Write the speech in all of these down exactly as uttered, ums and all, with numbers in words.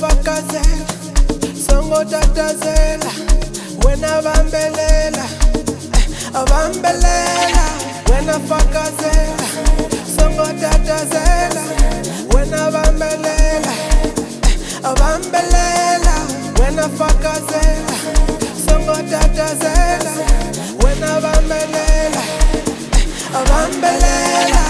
fakazela, songo tatazela, wena bambelela, bambelela, wena fakazela, songo tatazela, wena bambelela, bambelela, wena fakazela, songo tatazela, wena bambelela, bambelela.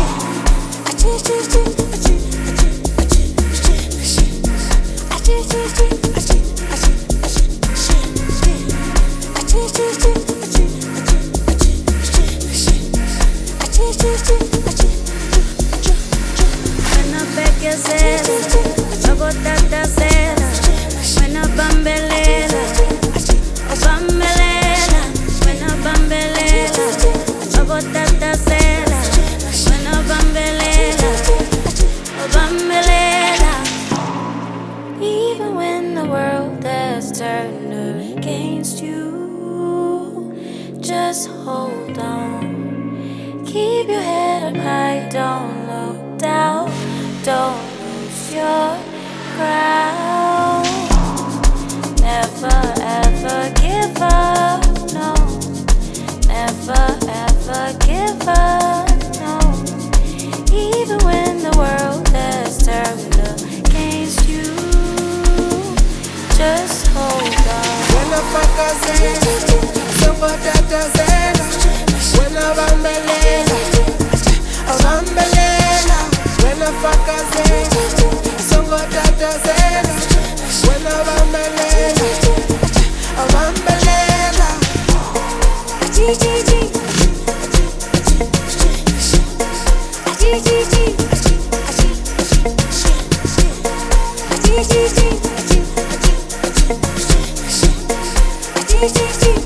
Buena pequecera, luego tatacera, buena bambelela, o bambelela, buena bambelela, luego tatacera, buena bambelela, o bambelela. Even when the world has turned against you, just hold on. Keep your head up high, don't look down, don't lose your crown. Never ever give up, no. Never ever give up, no. Even when the world has turned against you, just hold on. Wena fakazela, songo tatazela, wena bambelela, bambelela, wena fakazela, songo tatazela, wena bambelela, bambelela. G G G G G G G G